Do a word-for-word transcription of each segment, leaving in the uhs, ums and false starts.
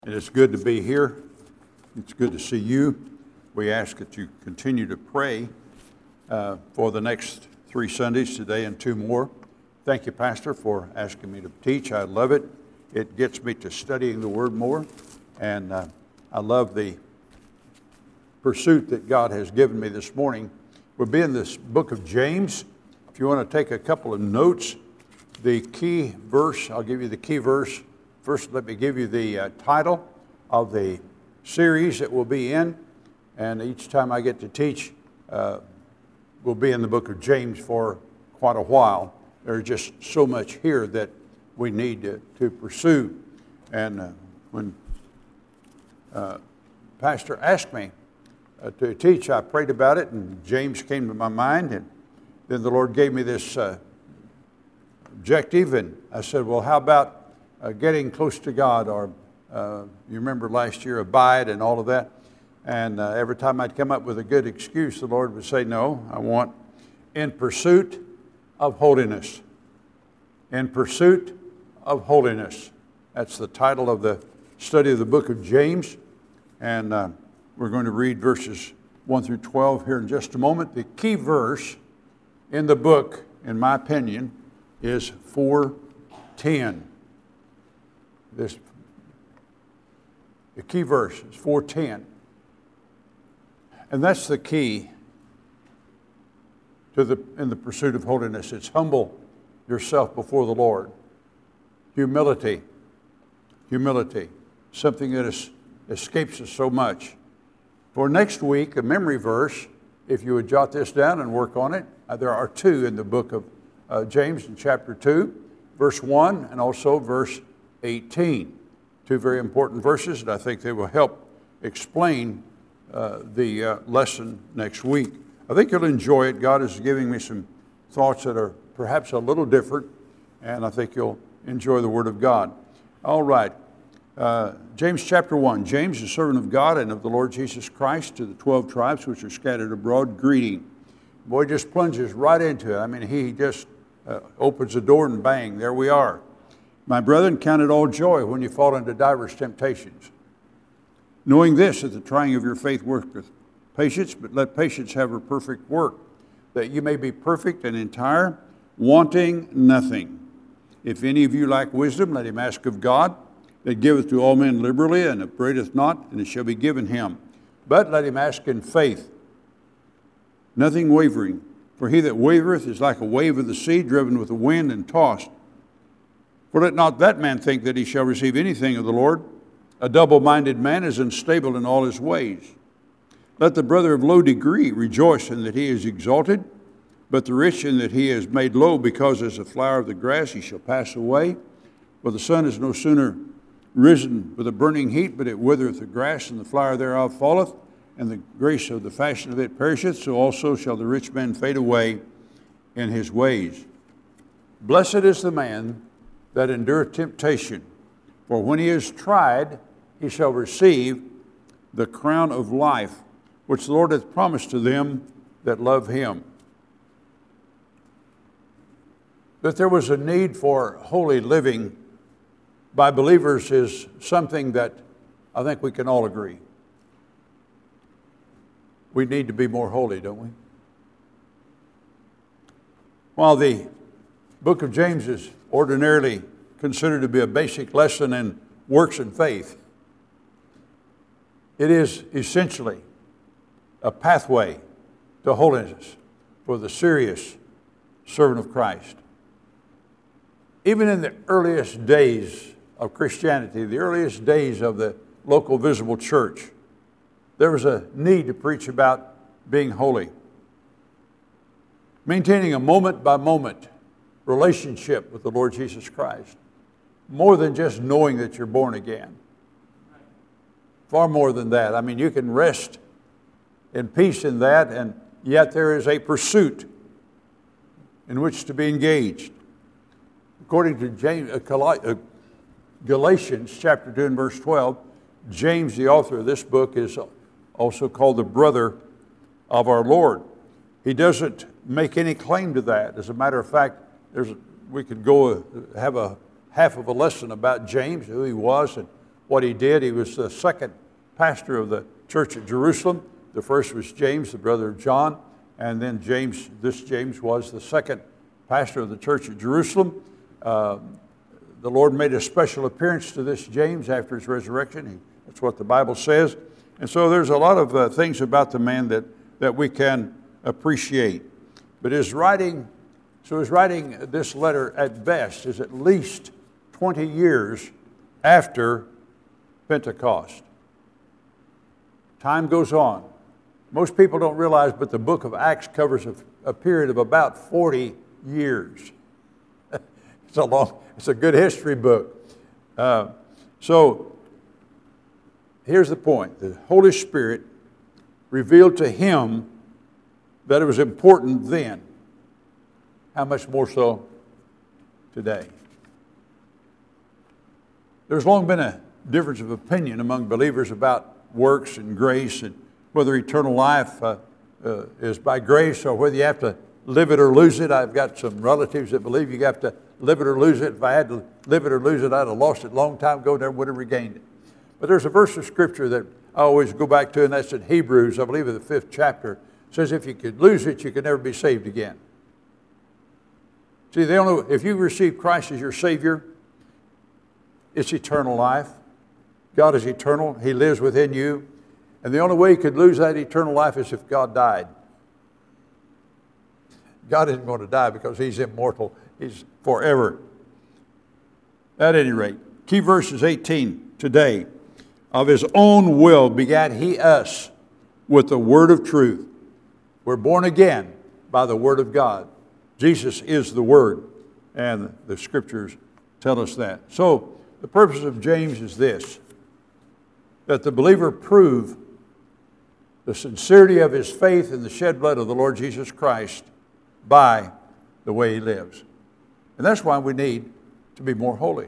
It is good to be here. It's good to see you. We ask that you continue to pray uh, for the next three Sundays, today and two more. Thank you, Pastor, for asking me to teach. I love it. It gets me to studying the Word more, and uh, I love the pursuit that God has given me this morning. We'll be in this book of James. If you want to take a couple of notes, the key verse, I'll give you the key verse. First, let me give you the uh, title of the series that we'll be in. And each time I get to teach, uh, we'll be in the book of James for quite a while. There's just so much here that we need to, to pursue. And uh, when uh, Pastor asked me uh, to teach, I prayed about it, and James came to my mind. And then the Lord gave me this uh, objective, and I said, well, how about Uh, getting close to God, or uh, you remember last year, abide and all of that. And uh, every time I'd come up with a good excuse, the Lord would say, no, I want in pursuit of holiness. In pursuit of holiness. That's the title of the study of the book of James. And uh, we're going to read verses one through twelve here in just a moment. The key verse in the book, in my opinion, is four ten. This, the key verse is four ten. And that's the key to the in the pursuit of holiness. It's humble yourself before the Lord. Humility. Humility. Something that is, escapes us so much. For next week, a memory verse, if you would jot this down and work on it, uh, there are two in the book of uh, James in chapter two, verse one, and also verse eighteen. Two very important verses, and I think they will help explain uh, the uh, lesson next week. I think you'll enjoy it. God is giving me some thoughts that are perhaps a little different, and I think you'll enjoy the Word of God. All right. Uh, James chapter one. James, a servant of God and of the Lord Jesus Christ, to the twelve tribes which are scattered abroad, greeting. Boy just plunges right into it. I mean, he just uh, opens the door and bang, there we are. My brethren, count it all joy when you fall into diverse temptations, knowing this, that the trying of your faith worketh patience, but let patience have her perfect work, that you may be perfect and entire, wanting nothing. If any of you lack wisdom, let him ask of God, that giveth to all men liberally, and upbraideth not, and it shall be given him. But let him ask in faith, nothing wavering. For he that wavereth is like a wave of the sea, driven with the wind and tossed. For let not that man think that he shall receive anything of the Lord. A double-minded man is unstable in all his ways. Let the brother of low degree rejoice in that he is exalted, but the rich in that he is made low, because as a flower of the grass he shall pass away. For the sun is no sooner risen with a burning heat, but it withereth the grass, and the flower thereof falleth, and the grace of the fashion of it perisheth. So also shall the rich man fade away in his ways. Blessed is the man that endureth temptation, for when he is tried, he shall receive the crown of life, which the Lord hath promised to them that love him. That there was a need for holy living by believers is something that I think we can all agree. We need to be more holy, don't we? While the book of James is ordinarily considered to be a basic lesson in works and faith, it is essentially a pathway to holiness for the serious servant of Christ. Even in the earliest days of Christianity, the earliest days of the local visible church, there was a need to preach about being holy. Maintaining a moment-by-moment relationship with the Lord Jesus Christ. More than just knowing that you're born again. Far more than that. I mean, you can rest in peace in that, and yet there is a pursuit in which to be engaged. According to James, uh, Galatians chapter two and verse twelve, James, the author of this book, is also called the brother of our Lord. He doesn't make any claim to that. As a matter of fact, there's a, we could go uh, have a half of a lesson about James, who he was and what he did. He was the second pastor of the church at Jerusalem. The first was James, the brother of John, and then James, this James was the second pastor of the church at Jerusalem. Uh, the Lord made a special appearance to this James after his resurrection. He, that's what the Bible says. And so there's a lot of uh, things about the man that, that we can appreciate. But his writing, so his writing this letter at best is at least twenty years after Pentecost. Time goes on. Most people don't realize, but the book of Acts covers a, a period of about forty years. It's a long, it's a good history book. Uh, so here's the point. The Holy Spirit revealed to him that it was important then. How much more so today? There's long been a difference of opinion among believers about works and grace, and whether eternal life uh, uh, is by grace or whether you have to live it or lose it. I've got some relatives that believe you have to live it or lose it. If I had to live it or lose it, I'd have lost it a long time ago, never would have regained it. But there's a verse of Scripture that I always go back to, and that's in Hebrews, I believe in the fifth chapter. It says if you could lose it, you could never be saved again. See, the only, if you receive Christ as your Savior, it's eternal life. God is eternal. He lives within you. And the only way you could lose that eternal life is if God died. God isn't going to die because he's immortal. He's forever. At any rate, key verse is eighteen. Today, of his own will begat he us with the word of truth. We're born again by the word of God. Jesus is the word, and the scriptures tell us that. So the purpose of James is this, that the believer prove the sincerity of his faith in the shed blood of the Lord Jesus Christ by the way he lives. And that's why we need to be more holy.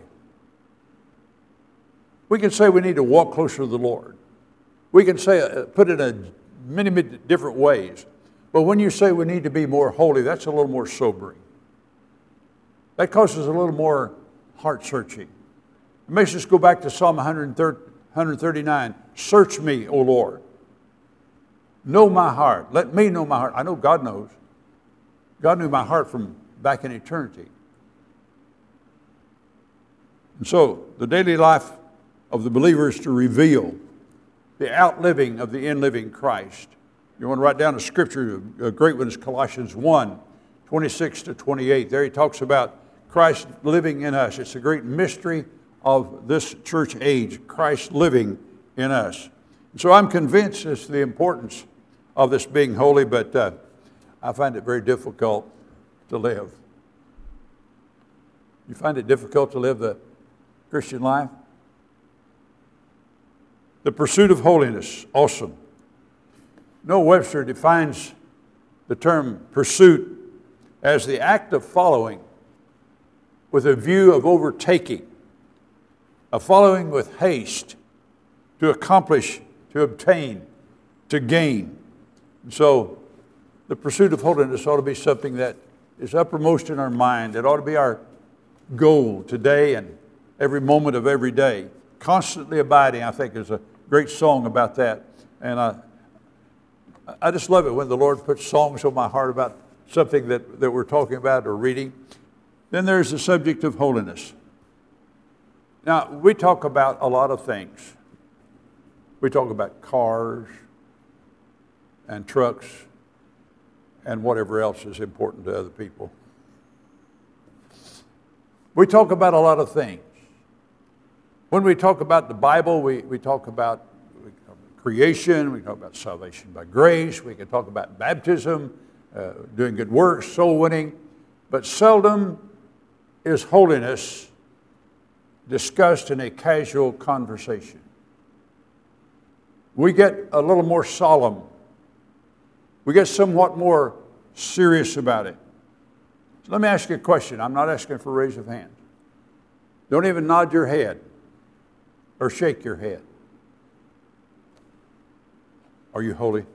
We can say we need to walk closer to the Lord. We can say, uh, put it in many, many different ways. But when you say we need to be more holy, that's a little more sobering. That causes a little more heart searching. It makes us go back to Psalm one thirty-nine. Search me, O Lord. Know my heart. Let me know my heart. I know God knows. God knew my heart from back in eternity. And so the daily life of the believer is to reveal the outliving of the in-living Christ. You want to write down a scripture, a great one is Colossians one, twenty-six to twenty-eight. There he talks about Christ living in us. It's a great mystery of this church age, Christ living in us. And so I'm convinced as to the importance of this being holy, but uh, I find it very difficult to live. You find it difficult to live the Christian life? The pursuit of holiness, awesome. Noah Webster defines the term pursuit as the act of following with a view of overtaking, of following with haste to accomplish, to obtain, to gain. And so the pursuit of holiness ought to be something that is uppermost in our mind. It ought to be our goal today and every moment of every day. Constantly abiding, I think, is a great song about that. And I, I just love it when the Lord puts songs on my heart about something that, that we're talking about or reading. Then there's the subject of holiness. Now, we talk about a lot of things. We talk about cars and trucks and whatever else is important to other people. We talk about a lot of things. When we talk about the Bible, we, we talk about creation, we talk about salvation by grace, we can talk about baptism, uh, doing good works, soul winning, but seldom is holiness discussed in a casual conversation. We get a little more solemn. We get somewhat more serious about it. So let me ask you a question. I'm not asking for a raise of hands. Don't even nod your head or shake your head. Are you holy?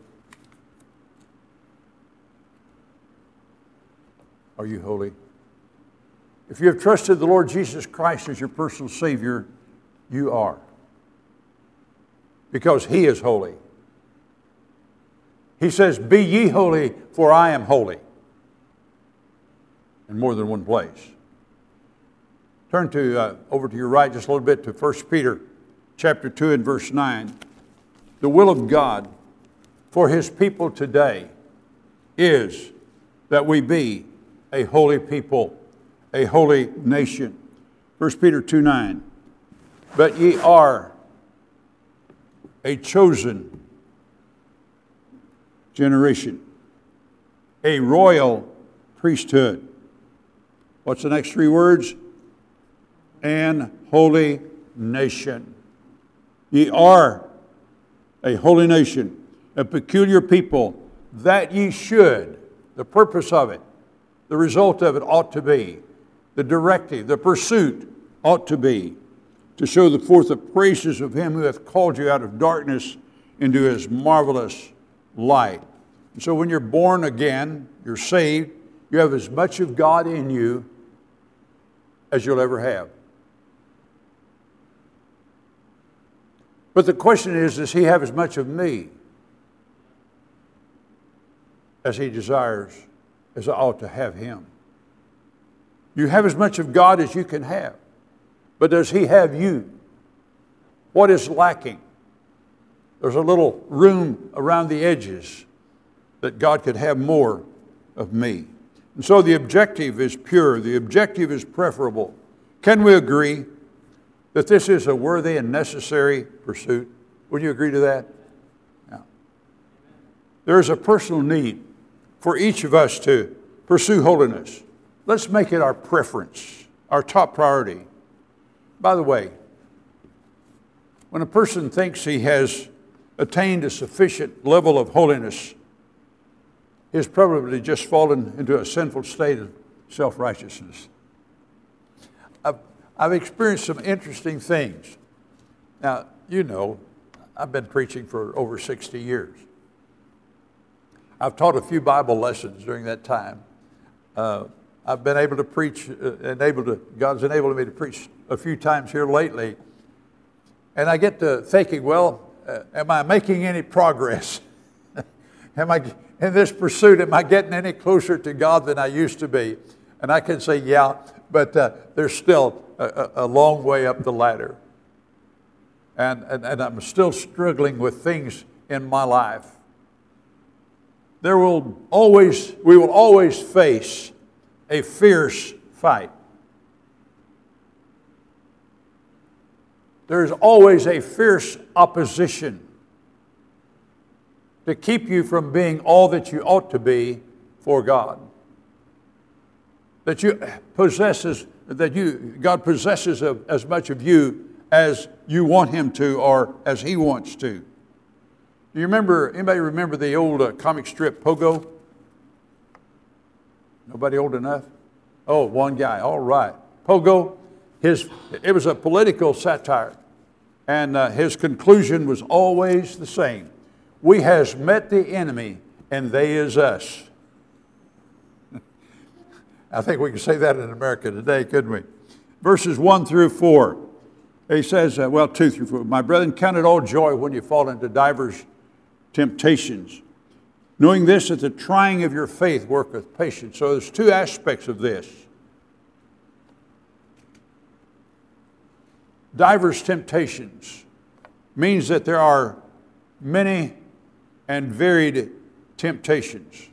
Are you holy? If you have trusted the Lord Jesus Christ as your personal Savior, you are. because He is holy. He says, be ye holy, for I am holy. In more than one place. Turn to uh, over to your right just a little bit to First Peter chapter two and verse nine. The will of God for His people today is that we be a holy people, a holy nation. First Peter two nine. But ye are a chosen generation, a royal priesthood. What's the next three words? An holy nation. Ye are a holy nation, a peculiar people, that ye should, the purpose of it, the result of it ought to be, the directive, the pursuit ought to be, to show the forth the praises of Him who hath called you out of darkness into His marvelous light. And so when you're born again, you're saved, you have as much of God in you as you'll ever have. But the question is, does He have as much of me as He desires, as I ought to have Him? You have as much of God as you can have. But does He have you? What is lacking? There's a little room around the edges that God could have more of me. And so the objective is pure. The objective is preferable. Can we agree that this is a worthy and necessary pursuit? Would you agree to that? Yeah. There is a personal need for each of us to pursue holiness. Let's make it our preference, our top priority. By the way, when a person thinks he has attained a sufficient level of holiness, he has probably just fallen into a sinful state of self-righteousness. I've, I've experienced some interesting things. Now, you know, I've been preaching for over sixty years. I've taught a few Bible lessons during that time. Uh, I've been able to preach, uh, and able to, God's enabled me to preach a few times here lately. And I get to thinking, well, uh, am I making any progress? Am I, in this pursuit, am I getting any closer to God than I used to be? And I can say, yeah, but uh, there's still a, a long way up the ladder. And, and, and I'm still struggling with things in my life. There will always, we will always face a fierce fight. There is always a fierce opposition to keep you from being all that you ought to be for God. That you possesses, that you God possesses of, as much of you as you want Him to, or as He wants to. Do you remember? Anybody remember the old uh, comic strip Pogo? Nobody old enough? Oh, one guy. All right. Pogo. His it was a political satire, and uh, his conclusion was always the same: we has met the enemy, and they is us. I think we can say that in America today, couldn't we? Verses one through four. He says, uh, well, two through four. My brethren, count it all joy when you fall into divers temptations, knowing this, that the trying of your faith worketh patience. So there's two aspects of this. Divers temptations means that there are many and varied temptations.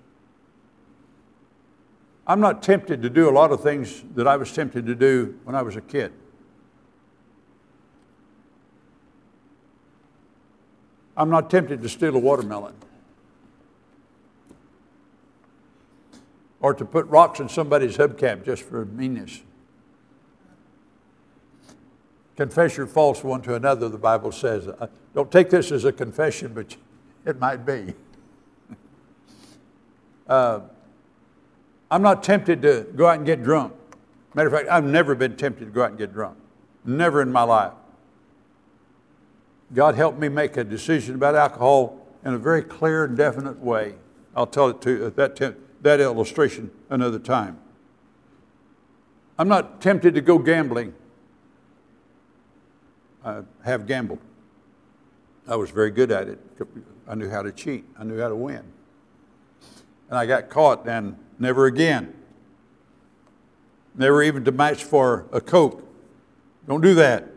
I'm not tempted to do a lot of things that I was tempted to do when I was a kid. I'm not tempted to steal a watermelon or to put rocks in somebody's hubcap just for meanness. Confess your faults one to another, the Bible says. Don't take this as a confession, but it might be. Uh, I'm not tempted to go out and get drunk. Matter of fact, I've never been tempted to go out and get drunk. Never in my life. God helped me make a decision about alcohol in a very clear and definite way. I'll tell it to that, te- that illustration another time. I'm not tempted to go gambling. I have gambled. I was very good at it. I knew how to cheat. I knew how to win. And I got caught, and never again. Never even to match for a Coke. Don't do that.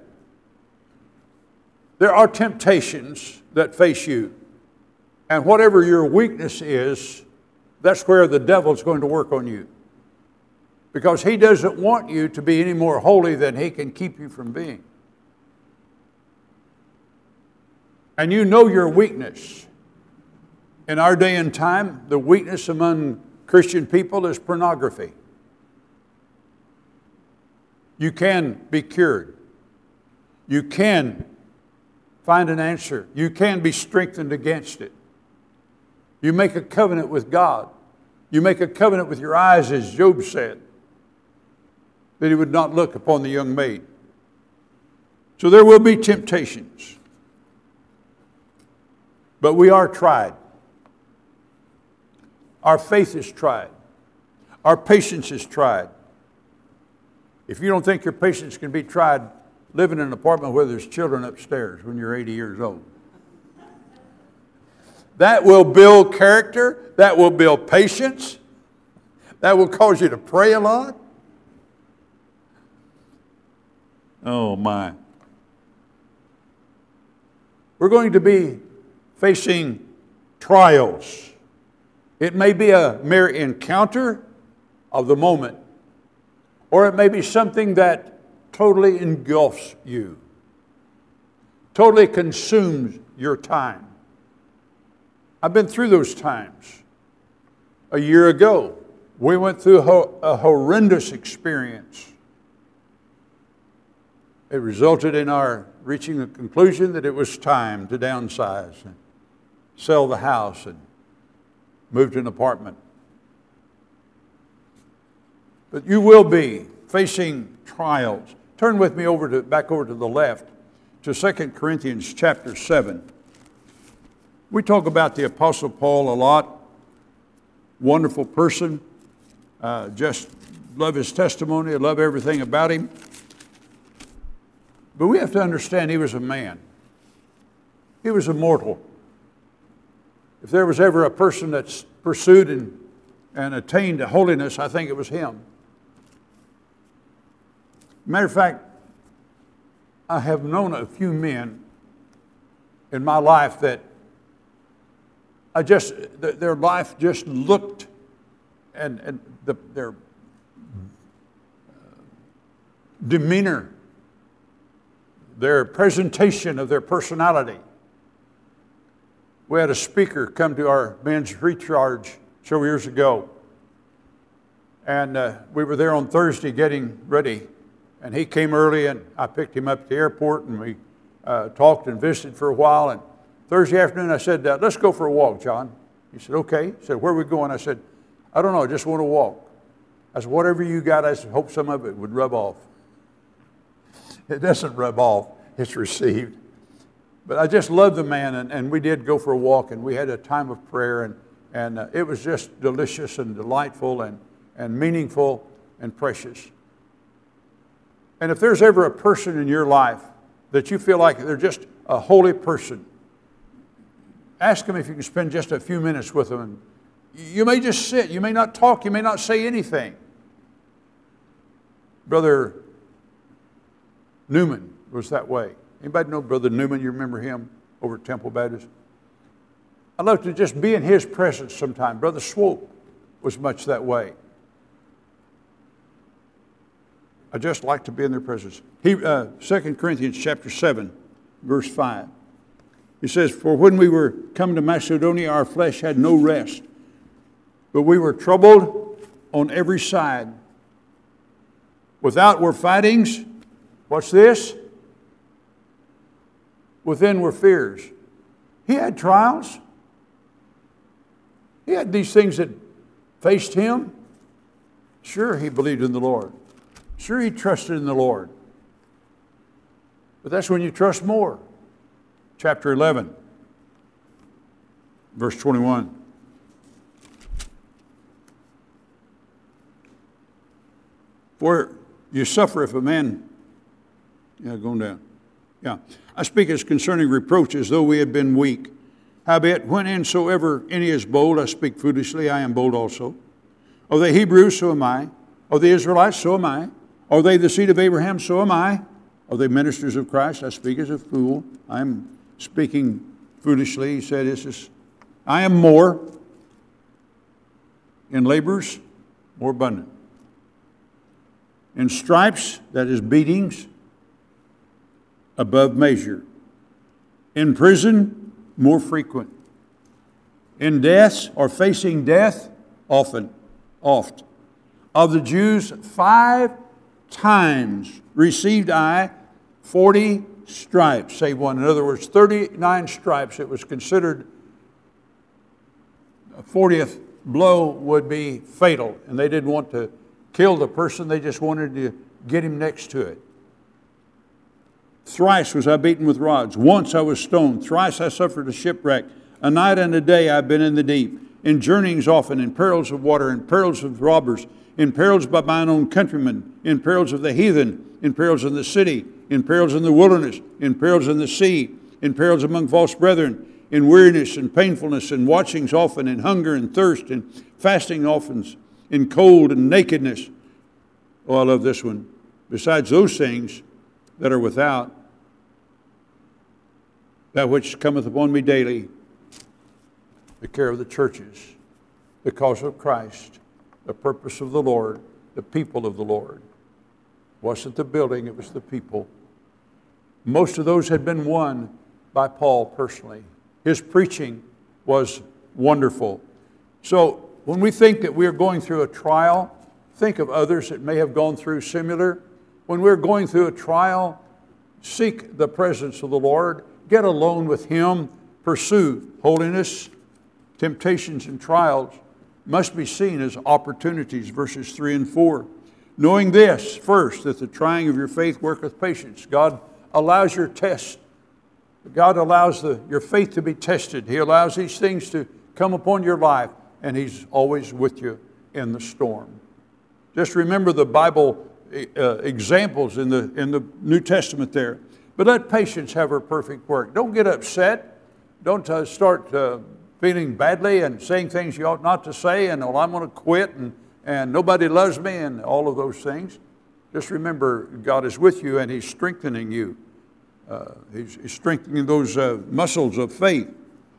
There are temptations that face you. And whatever your weakness is, that's where the devil's going to work on you. Because he doesn't want you to be any more holy than he can keep you from being. And you know your weakness. In our day and time, the weakness among Christian people is pornography. You can be cured. You can find an answer. You can be strengthened against it. You make a covenant with God. You make a covenant with your eyes, as Job said, that he would not look upon the young maid. So there will be temptations. But we are tried. Our faith is tried. Our patience is tried. If you don't think your patience can be tried, live in an apartment where there's children upstairs when you're eighty years old. That will build character. That will build patience. That will cause you to pray a lot. Oh, my. We're going to be facing trials. It may be a mere encounter of the moment, or it may be something that totally engulfs you, totally consumes your time. I've been through those times. A year ago, we went through a horrendous experience. It resulted in our reaching the conclusion that it was time to downsize and sell the house and move to an apartment. But you will be facing trials. Turn with me over to back over to the left to Second Corinthians chapter seven. We talk about the Apostle Paul a lot. Wonderful person. Uh, just love his testimony. I love everything about him. But we have to understand he was a man. He was a mortal. If there was ever a person that's pursued and, and attained to holiness, I think it was him. Matter of fact, I have known a few men in my life that I just, their life just looked, and, and the, their demeanor, their presentation of their personality. We had a speaker come to our men's recharge several years ago. And uh, we were there on Thursday getting ready. And he came early, and I picked him up at the airport, and we uh, talked and visited for a while. And Thursday afternoon, I said, uh, let's go for a walk, John. He said, okay. He said, where are we going? I said, I don't know, I just want to walk. I said, whatever you got, I said, hope some of it would rub off. It doesn't rub off, it's received. But I just love the man, and, and we did go for a walk, and we had a time of prayer, and, and uh, it was just delicious and delightful and, and meaningful and precious. And if there's ever a person in your life that you feel like they're just a holy person, ask them if you can spend just a few minutes with them. And you may just sit, you may not talk, you may not say anything. Brother Newman was that way. Anybody know Brother Newman? You remember him over at Temple Baptist? I'd love to just be in his presence sometime. Brother Swope was much that way. I just like to be in their presence. He, uh, Second Corinthians chapter seven, verse five. He says, for when we were coming to Macedonia, our flesh had no rest, but we were troubled on every side. Without were fightings. What's this? Within were fears. He had trials. He had these things that faced him. Sure, he believed in the Lord. Sure, he trusted in the Lord. But that's when you trust more. Chapter eleven, verse twenty-one. For you suffer if a man, yeah, going down. Yeah. I speak as concerning reproaches, though we had been weak. Howbeit, whensoever any is bold, I speak foolishly, I am bold also. Are they Hebrews, so am I. Are they Israelites, so am I. Are they the seed of Abraham, so am I. Are they ministers of Christ? I speak as a fool. I am speaking foolishly. He said, this is, I am more in labors, more abundant. In stripes, that is beatings, above measure. In prison, more frequent. In deaths, or facing death, often, oft. Of the Jews, five times received I forty stripes, save one. In other words, thirty-nine stripes. It was considered a fortieth blow would be fatal, and they didn't want to kill the person. They just wanted to get him next to it. Thrice was I beaten with rods. Once I was stoned. Thrice I suffered a shipwreck. A night and a day I've been in the deep. In journeyings often, in perils of water, in perils of robbers, in perils by mine own countrymen, in perils of the heathen, in perils in the city, in perils in the wilderness, in perils in the sea, in perils among false brethren, in weariness and painfulness, in watchings often, in hunger and thirst, in fasting often, in cold and nakedness. Oh, I love this one. Besides those things that are without, that which cometh upon me daily, the care of the churches, the cause of Christ, the purpose of the Lord, the people of the Lord. It wasn't the building, it was the people. Most of those had been won by Paul personally. His preaching was wonderful. So when we think that we're going through a trial, think of others that may have gone through similar. When we're going through a trial, seek the presence of the Lord. Get alone with Him. Pursue holiness. Temptations and trials must be seen as opportunities, verses three and four. Knowing this, first, that the trying of your faith worketh patience. God allows your test. God allows the, your faith to be tested. He allows these things to come upon your life, and He's always with you in the storm. Just remember the Bible uh, examples in the, in the New Testament there. But let patience have her perfect work. Don't get upset. Don't uh, start uh, feeling badly and saying things you ought not to say, and, well, I'm going to quit, and, and nobody loves me, and all of those things. Just remember, God is with you, and He's strengthening you. Uh, he's, he's strengthening those uh, muscles of faith.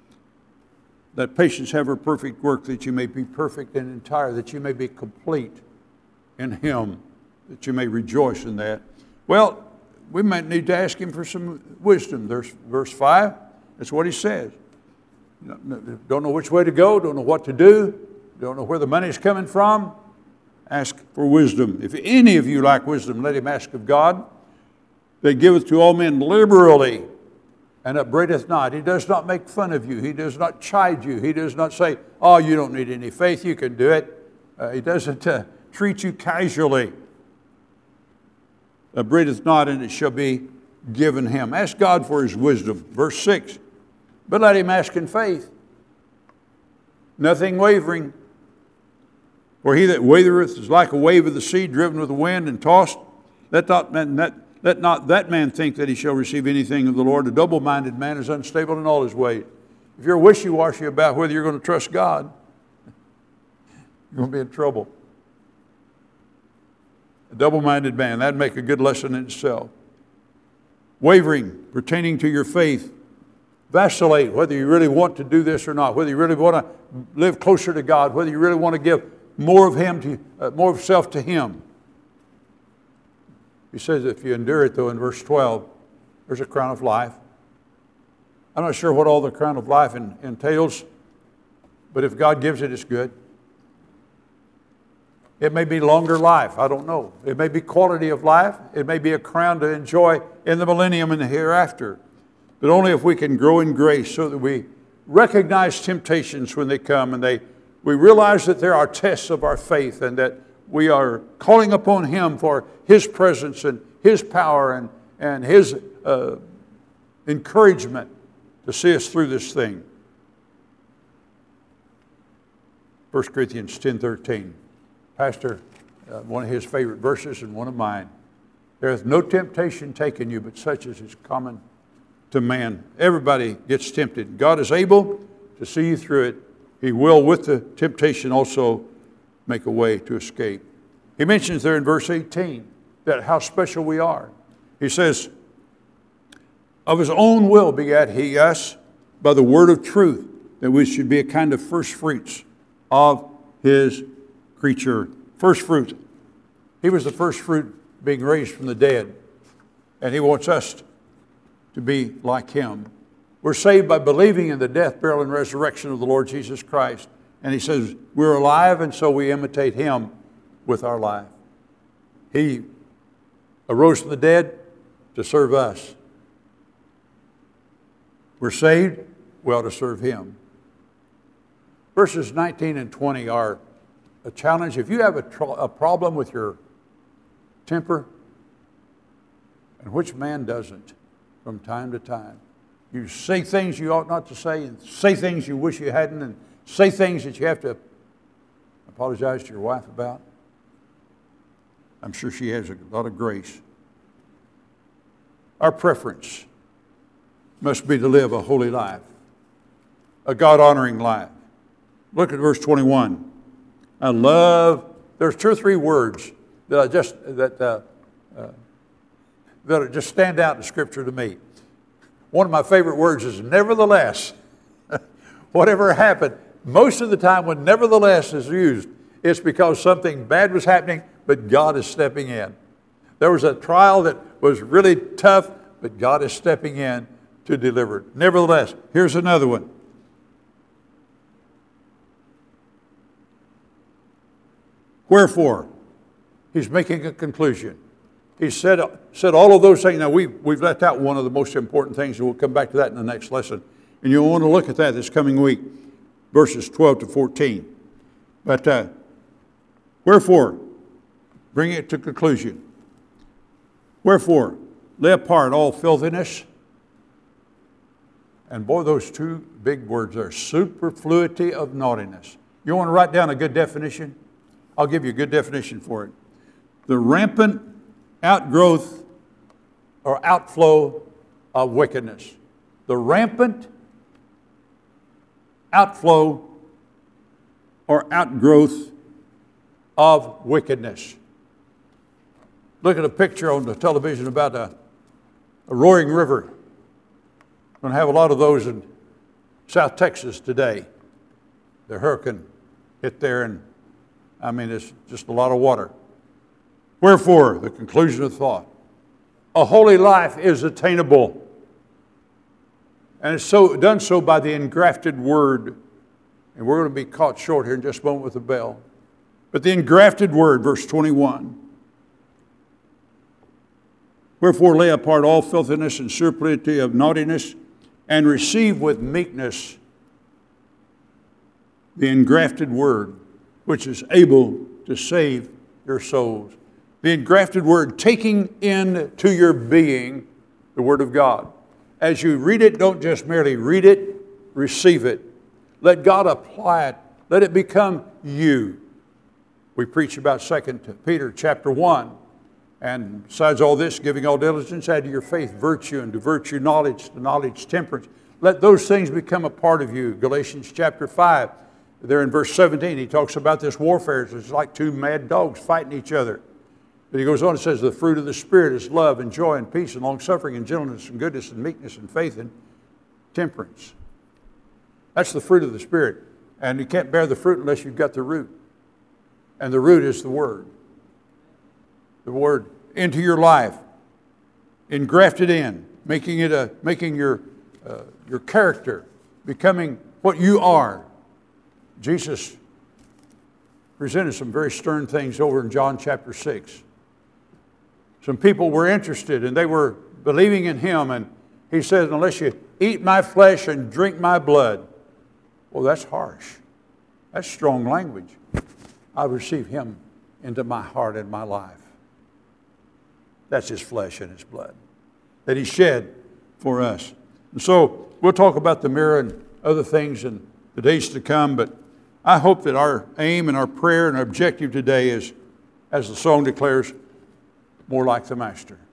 Let patience have her perfect work, that you may be perfect and entire, that you may be complete in Him, that you may rejoice in that. Well, we might need to ask Him for some wisdom. There's verse five. That's what He says. Don't know which way to go, don't know what to do, don't know where the money's coming from. Ask for wisdom. If any of you lack wisdom, let him ask of God, that giveth to all men liberally, and upbraideth not. He does not make fun of you. He does not chide you. He does not say, oh, you don't need any faith, you can do it. Uh, he doesn't uh, treat you casually. Upbraideth not, and it shall be given him. Ask God for His wisdom. Verse six, but let him ask in faith, nothing wavering. For he that wavereth is like a wave of the sea, driven with the wind and tossed. Let not, that, let not that man think that he shall receive anything of the Lord. A double-minded man is unstable in all his ways. If you're wishy-washy about whether you're going to trust God, you're going to be in trouble. A double-minded man, that'd make a good lesson in itself. Wavering, pertaining to your faith. Vacillate, whether you really want to do this or not, whether you really want to live closer to God, whether you really want to give more of Him, to uh, more of self to Him. He says if you endure it, though, in verse twelve, there's a crown of life. I'm not sure what all the crown of life in, entails, but if God gives it, it's good. It may be longer life. I don't know. It may be quality of life. It may be a crown to enjoy in the millennium and the hereafter. But only if we can grow in grace so that we recognize temptations when they come, and they we realize that there are tests of our faith, and that we are calling upon Him for His presence and His power and, and His uh, encouragement to see us through this thing. First Corinthians ten thirteen. Pastor, uh, one of his favorite verses and one of mine. There hath no temptation taken you, but such as is common to man. Everybody gets tempted. God is able to see you through it. He will, with the temptation, also make a way to escape. He mentions there in verse eighteen that how special we are. He says, of his own will begat he us by the word of truth, that we should be a kind of first fruits of his creature. First fruit. He was the first fruit being raised from the dead. And he wants us to be like him. We're saved by believing in the death, burial, and resurrection of the Lord Jesus Christ. And he says, we're alive, and so we imitate him with our life. He arose from the dead to serve us. We're saved, we ought to serve him. Verses nineteen and twenty are a challenge. If you have a, tr- a problem with your temper, and which man doesn't from time to time, you say things you ought not to say, and say things you wish you hadn't, and say things that you have to apologize to your wife about. I'm sure she has a lot of grace. Our preference must be to live a holy life, a God-honoring life. Look at verse twenty-one. I love, there's two or three words that I just, that, uh, uh, that just stand out in Scripture to me. One of my favorite words is nevertheless. Whatever happened, most of the time when nevertheless is used, it's because something bad was happening, but God is stepping in. There was a trial that was really tough, but God is stepping in to deliver it. Nevertheless, here's another one. Wherefore, he's making a conclusion. He said, said all of those things. Now, we've, we've left out one of the most important things, and we'll come back to that in the next lesson. And you'll want to look at that this coming week, verses twelve to fourteen. But uh, wherefore, bring it to conclusion. Wherefore, lay apart all filthiness. And boy, those two big words are superfluity of naughtiness. You want to write down a good definition? I'll give you a good definition for it. The rampant outgrowth or outflow of wickedness. The rampant outflow or outgrowth of wickedness. Look at a picture on the television about a, a roaring river. We're going to have a lot of those in South Texas today. The hurricane hit there, and I mean, it's just a lot of water. Wherefore, the conclusion of thought, a holy life is attainable. And it's so done so by the engrafted word. And we're going to be caught short here in just a moment with the bell. But the engrafted word, verse twenty-one. Wherefore lay apart all filthiness and superfluity of naughtiness, and receive with meekness the engrafted word, which is able to save your souls. The engrafted word, taking into your being the Word of God. As you read it, don't just merely read it, receive it. Let God apply it. Let it become you. We preach about Second Peter chapter one. And besides all this, giving all diligence, add to your faith virtue, and to virtue knowledge, to knowledge temperance. Let those things become a part of you. Galatians chapter five, there in verse seventeen, he talks about this warfare. It's like two mad dogs fighting each other. But he goes on and says, the fruit of the Spirit is love and joy and peace and long-suffering and gentleness and goodness and meekness and faith and temperance. That's the fruit of the Spirit. And you can't bear the fruit unless you've got the root. And the root is the Word. The Word into your life, engrafted in, making it a, making your, uh, your character, becoming what you are. Jesus presented some very stern things over in John chapter six. Some people were interested and they were believing in him, and he said, unless you eat my flesh and drink my blood. Well, that's harsh. That's strong language. I receive him into my heart and my life. That's his flesh and his blood that he shed for us. And so we'll talk about the mirror and other things in the days to come, but I hope that our aim and our prayer and our objective today is, as the song declares, more like the Master.